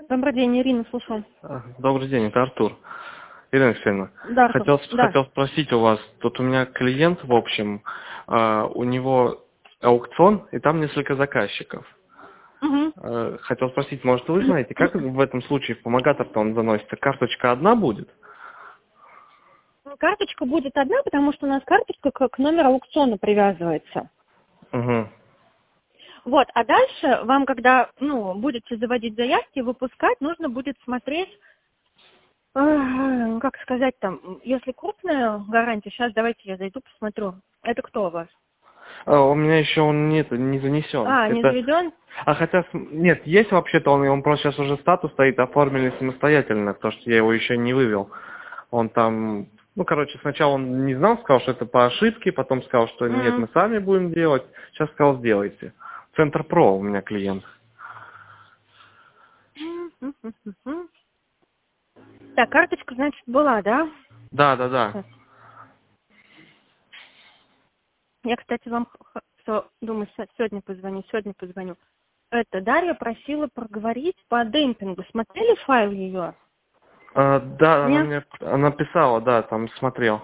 Добрый день, Ирина, слушаю. Добрый день, это Артур. Ирина Алексеевна, Да, Артур. хотел спросить у вас, тут у меня клиент, в общем, у него аукцион, и там несколько заказчиков. Угу. Хотел спросить, может, вы знаете, как в этом случае в помогатор-то он заносится? Карточка одна будет? Карточка будет одна, потому что у нас карточка к номеру аукциона привязывается. Угу. Вот, а дальше вам, когда, будете заводить заявки, выпускать, нужно будет смотреть, как сказать там, если крупная гарантия, сейчас давайте я зайду, посмотрю. Это кто у вас? У меня еще он не занесен. Не заведен? Нет, есть вообще-то он просто сейчас уже статус стоит, оформили самостоятельно, потому что я его еще не вывел. Он там, сначала он не знал, сказал, что это по ошибке, потом сказал, что нет, мы сами будем делать. Сейчас сказал, сделайте. Центр Про у меня клиент. Так, карточка, значит, была, да? Да. Я, кстати, вам думаю, сегодня позвоню. Это Дарья просила проговорить по демпингу. Смотрели файл ее? Да, Нет? она писала, да, там смотрел.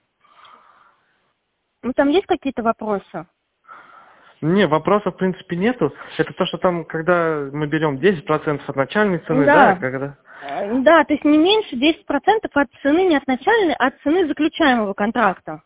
Там есть какие-то вопросы? Не, вопросов в принципе нету. Это то, что там, когда мы берем 10% от начальной цены, Да. когда... Да, то есть не меньше 10% от цены, не от начальной, а от цены заключаемого контракта.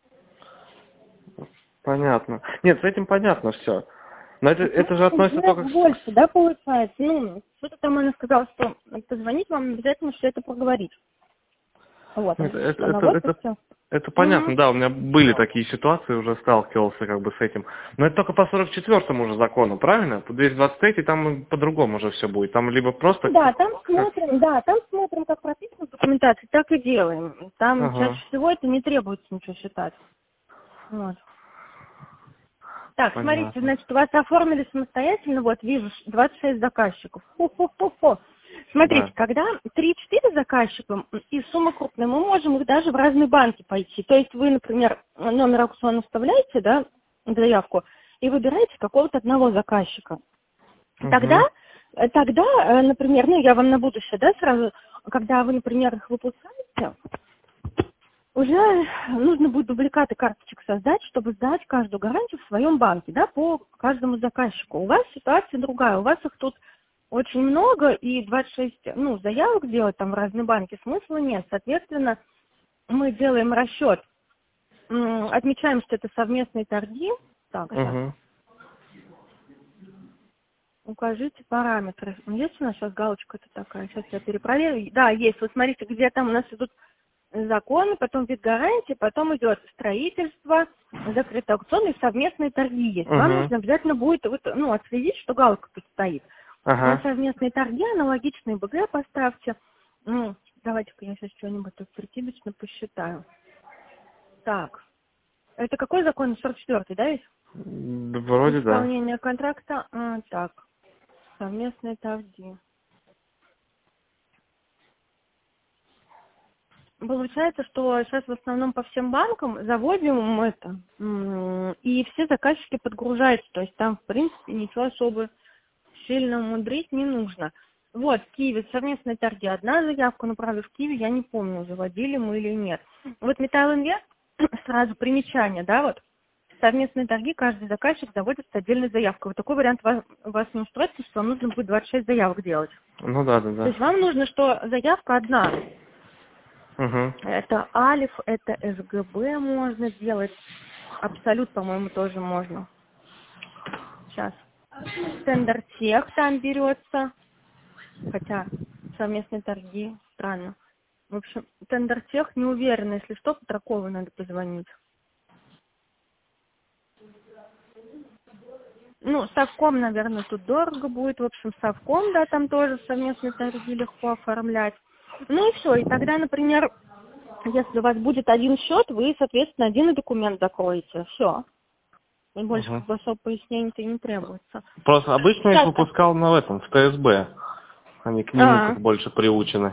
Понятно. Нет, с этим понятно все. Но это же относится только к... Больше, да, получается? Что-то там она сказала, что позвонить вам обязательно все это проговорить. Вот, Нет, все. это понятно, да, у меня были такие ситуации, уже сталкивался с этим. Но это только по 44-му уже закону, правильно? По 223 там по-другому уже все будет. Там либо просто... Да, там смотрим, как прописано в документации, так и делаем. Там чаще всего это не требуется ничего считать. Вот. Так, Понятно. смотрите, значит, у вас оформили самостоятельно, вот, вижу, 26 заказчиков. Хо-хо-хо-хо. Смотрите, Да. когда 3-4 заказчика и сумма крупная, мы можем их даже в разные банки пойти. То есть вы, например, номер аукциона вставляете, да, заявку, и выбираете какого-то одного заказчика. Тогда, например, я вам на будущее, да, сразу, когда вы, например, их выпускаете, уже нужно будет дубликаты карточек создать, чтобы сдать каждую гарантию в своем банке, да, по каждому заказчику. У вас ситуация другая, у вас их тут очень много, и 26, заявок делать там в разные банки смысла нет. Соответственно, мы делаем расчет, отмечаем, что это совместные торги. Так, сейчас. Укажите параметры. Есть у нас сейчас галочка-то такая? Сейчас я перепроверю. Да, есть. Вот смотрите, где там у нас идут законы, потом вид гарантии, потом идет строительство, закрытый аукцион и совместные торги есть. Вам нужно обязательно будет отследить, что галочка тут стоит. На совместные торги аналогичные БГ поставьте. Давайте-ка я сейчас что-нибудь тут прикидочно посчитаю. Так. Это какой закон? 44-й, да, ведь? Вроде да. Исполнение контракта. Так. Совместные торги. Получается, что сейчас в основном по всем банкам заводим это, и все заказчики подгружаются, то есть там, в принципе, ничего особо сильно мудрить не нужно. Вот, в Киеве совместные торги. Одна заявка, правда, в Киеве, я не помню, заводили мы или нет. Вот Металлинвест, сразу примечание, да, вот, совместные торги, каждый заказчик заводит с отдельной заявкой. Вот такой вариант вас не устроит, потому что вам нужно будет 26 заявок делать. Да. То есть вам нужно, что заявка одна. Это Алиф, это СГБ можно делать. Абсолют, по-моему, тоже можно. Сейчас. Тендертех там берется. Хотя совместные торги, странно. В общем, Тендертех не уверена. Если что, Петракову надо позвонить. Совком, наверное, тут дорого будет. В общем, Совком, да, там тоже совместные торги легко оформлять. И все. И тогда, например, если у вас будет один счет, вы, соответственно, один документ закроете. Все. И больше особо пояснений-то не требуется. Просто обычно я их выпускал в ТСБ. Они к нему как больше приучены.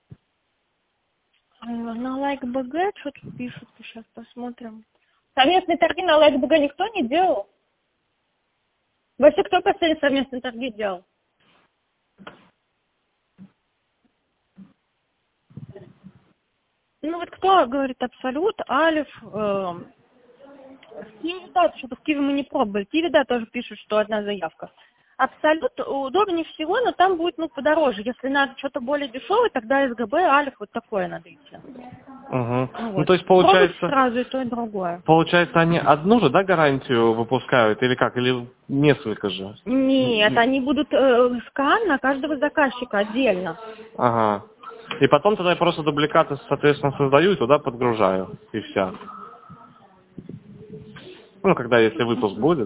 На Лайк.БГ что тут пишут? Сейчас посмотрим. Совместные торги на Лайк.БГ никто не делал? Вообще, кто последний совместные торги делал? Ну вот кто говорит Абсолют, Алиф, Киви, да, что-то в Киви мы не пробовали. Киви, да, тоже пишут, что одна заявка. Абсолют удобнее всего, но там будет, ну, подороже. Если надо что-то более дешевое, тогда СГБ, Алиф, вот такое надо идти. Угу. Ну, Ну, вот. то есть, Пробуйте получается, сразу и то, и другое. они одну же, да, гарантию выпускают, или как, или несколько же? Нет, они будут скан на каждого заказчика отдельно. Ага. И потом тогда я просто дубликаты, соответственно, создаю и туда подгружаю, и все. Ну, когда, если выпуск будет.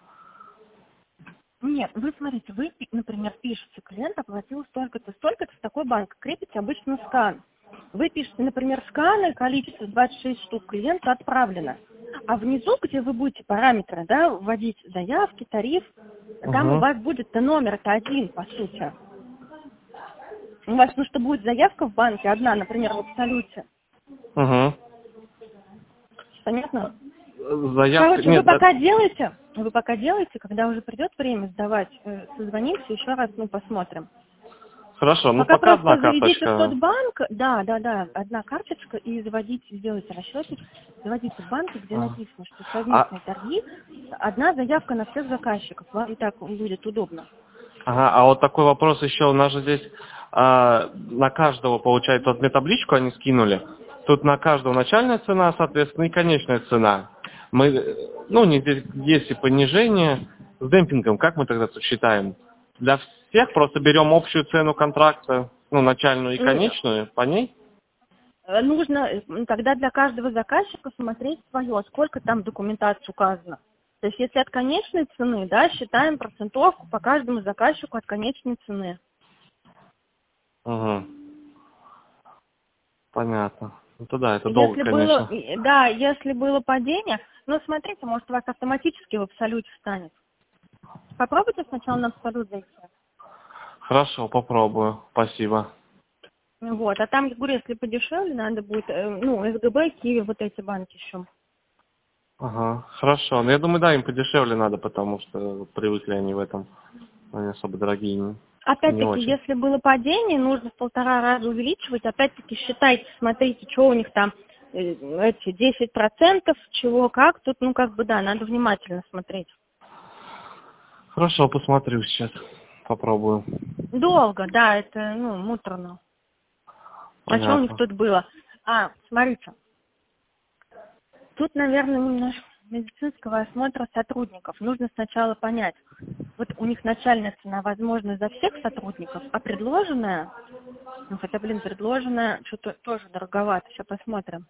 Нет, вы смотрите, вы, например, пишете, клиент оплатил столько-то, столько-то в такой банк, крепите обычно скан. Вы пишете, например, сканы, количество 26 штук клиенту отправлено. А внизу, где вы будете параметры, да, вводить заявки, тариф, там у Угу. вас будет номер-то один, по сути. У вас, ну, что будет заявка в банке одна, например, в Абсолюте. Угу. Понятно? Заявка, Короче, вы нет, да. пока делаете, когда уже придет время сдавать, созвонимся, еще раз, ну, посмотрим. Хорошо, ну Пока пока одна просто заведите в тот карточка. банк, да, одна карточка, и заводите, сделайте расчетик, заводите в банке, где Ага. написано, что А, совместные торги, одна заявка на всех заказчиков, вам и так будет удобно. ага, а вот такой вопрос еще, у нас же здесь на каждого, получается, вот мне табличку они скинули, тут на каждого начальная цена, соответственно, и конечная цена. Мы, ну, не здесь есть и понижение с демпингом, как мы тогда тут считаем? Для всех просто берем общую цену контракта, ну, начальную и конечную, по ней? Нужно тогда для каждого заказчика смотреть свое, сколько там документации указано. То есть если от конечной цены, да, считаем процентовку по каждому заказчику от конечной цены. Угу. Понятно. Ну, то да, это долго, Если было, конечно. да, если было падение, ну смотрите, может у вас автоматически в Абсолюте встанет. Попробуйте сначала на Абсолют зайти. Хорошо, попробую. Спасибо. Вот, а там, я говорю, если подешевле, надо будет, ну, СГБ, Киви, вот эти банки еще. Ага, хорошо. Ну, я думаю, да, им подешевле надо, потому что привыкли они в этом. Они особо дорогие не Опять-таки, очень. если было падение, нужно в 1,5 раза увеличивать. Опять-таки, считайте, смотрите, что у них там, эти 10%, чего, как. Тут, ну, как бы, да, надо внимательно смотреть. Хорошо, посмотрю сейчас. Попробую. Долго, да, это, ну, муторно. А что у них Понятно. тут было? Смотрите, тут, наверное, немножко медицинского осмотра сотрудников. Нужно сначала понять, вот у них начальная цена, возможно, за всех сотрудников, а предложенная, ну, хотя, предложенная что-то тоже дороговато, сейчас посмотрим.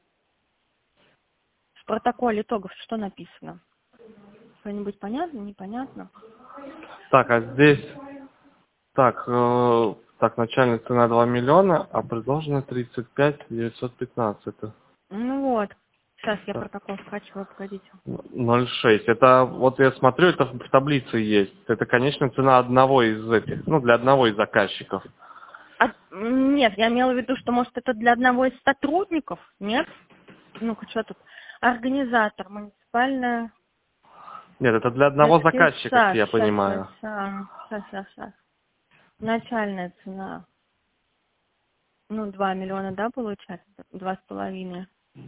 В протоколе итогов что написано? Что-нибудь понятно, непонятно? Так, а здесь... Так, так, начальная цена 2 миллиона, а предложенная 35 915. Ну вот, сейчас я Так, протокол скачиваю, погодите. 0,6. Это, вот я смотрю, это в таблице есть. Это конечная цена одного из этих, ну, для одного из заказчиков. Нет, я имела в виду, что, может, это для одного из сотрудников, нет? Ну-ка, что тут? Организатор, муниципальная... Нет, это для одного Детский заказчика, как сад, я понимаю. сейчас. Начальная цена. Ну, 2 миллиона, да, получается? 2,5.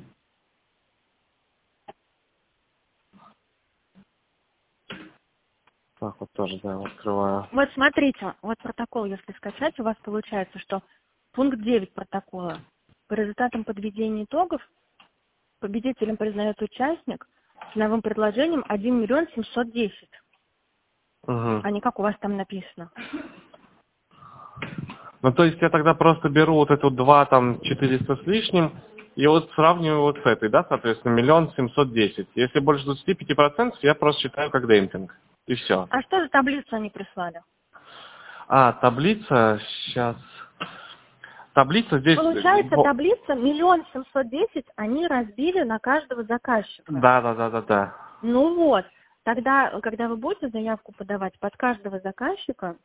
Так, вот тоже, да, открываю. Вот смотрите, вот протокол, если скачать, у вас получается, что пункт 9 протокола. По результатам подведения итогов победителем признает участник с новым предложением 1 миллион 710. Угу. А не как у вас там написано. Ну, то есть я тогда просто беру вот эту 2, там, 400 с лишним, и вот сравниваю вот с этой, да, соответственно, 1 710 000. Если больше 25%, я просто считаю как демпинг. И все. А что за таблицу они прислали? А, таблица, сейчас. Таблица здесь... Получается, таблица 1 710 000 они разбили на каждого заказчика. Да. Ну вот, тогда, когда вы будете заявку подавать под каждого заказчика,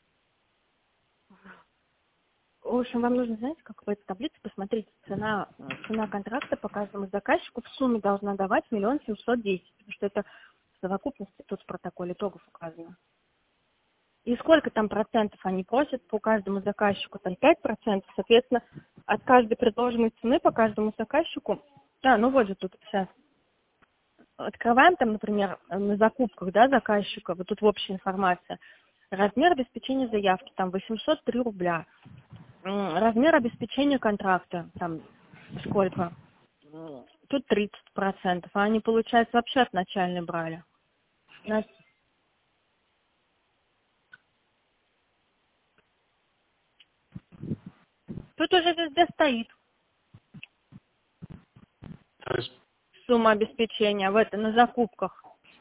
в общем, вам нужно, знаете, как в этой таблице посмотреть цена контракта по каждому заказчику в сумме должна давать 1 710 000, потому что это в совокупности тут в протоколе итогов указано. И сколько там процентов они просят по каждому заказчику? Там 5%. Соответственно, от каждой предложенной цены по каждому заказчику... ну вот же тут сейчас. Открываем там, например, на закупках, да, заказчика, вот тут в общей информации. Размер обеспечения заявки, там 803 рубля. Размер обеспечения контракта, там сколько? Тут 30%. А они, получается, вообще от начальной брали. Тут уже везде стоит То есть, сумма обеспечения на закупках.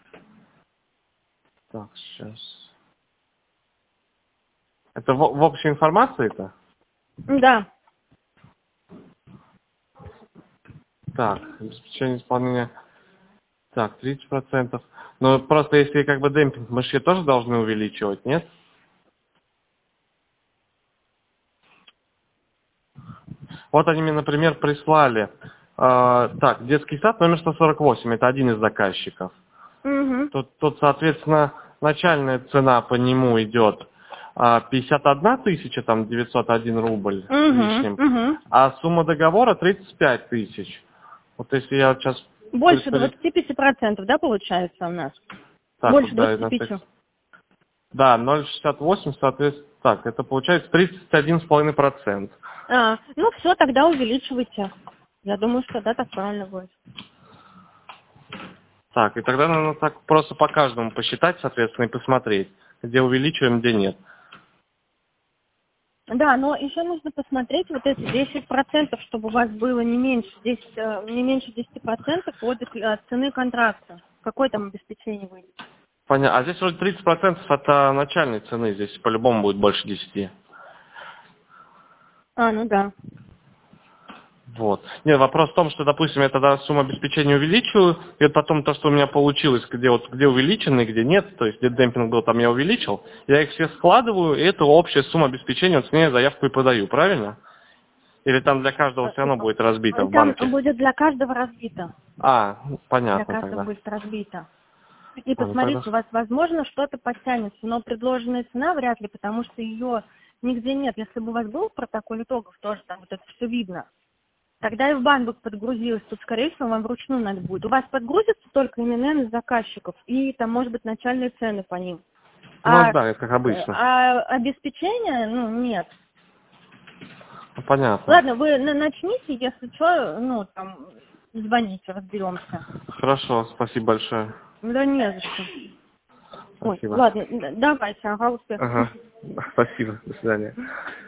так, сейчас. Это в общей информации-то? Да. Так, обеспечение исполнения. Так, 30%. Но просто если как бы демпинг, мы же тоже должны увеличивать, нет? Вот они мне, например, прислали. Так, детский сад номер 148, это один из заказчиков. Угу. Тут, соответственно, начальная цена по нему идет 51 тысяча, там 901 рубль с лишним, а сумма договора 35 тысяч. Вот если я сейчас... Больше 25%, да, получается у нас? Так, больше вот, 25%. Да, 0,68, соответственно, так, это получается 31,5%. Ну все, тогда увеличивайте. Я думаю, что да, так правильно будет. Так, и тогда надо так просто по каждому посчитать, соответственно, и посмотреть, где увеличиваем, где нет. Да, но еще нужно посмотреть вот эти 10%, чтобы у вас было не меньше 10% от цены контракта. Какое там обеспечение выйдет? Понятно. А здесь уже 30% от начальной цены, здесь по-любому будет больше 10. Ну да. Вот. Нет, вопрос в том, что, допустим, я тогда сумму обеспечения увеличиваю, и вот потом то, что у меня получилось, где увеличенный, где нет, то есть где демпинг был, там я увеличил, я их все складываю, и это общая сумма обеспечения, вот с ней заявку и подаю, правильно? Или там для каждого все равно будет разбито в банке? Там будет для каждого разбито. Понятно Для каждого тогда. будет разбито. И Тогда. посмотрите, у вас, возможно, что-то подтянется, но предложенная цена вряд ли, потому что ее нигде нет. Если бы у вас был протокол итогов, тоже там вот это все видно, тогда и в банк бы подгрузилось. Тут, скорее всего, вам вручную надо будет. У вас подгрузятся только ИНН из заказчиков и там, может быть, начальные цены по ним. Да, это как обычно. А обеспечения, нет. Понятно. Ладно, вы начните, если что, там, звоните, разберемся. Хорошо, спасибо большое. Да не за что. Спасибо. Ладно, давайте, успехов. Спасибо, до свидания.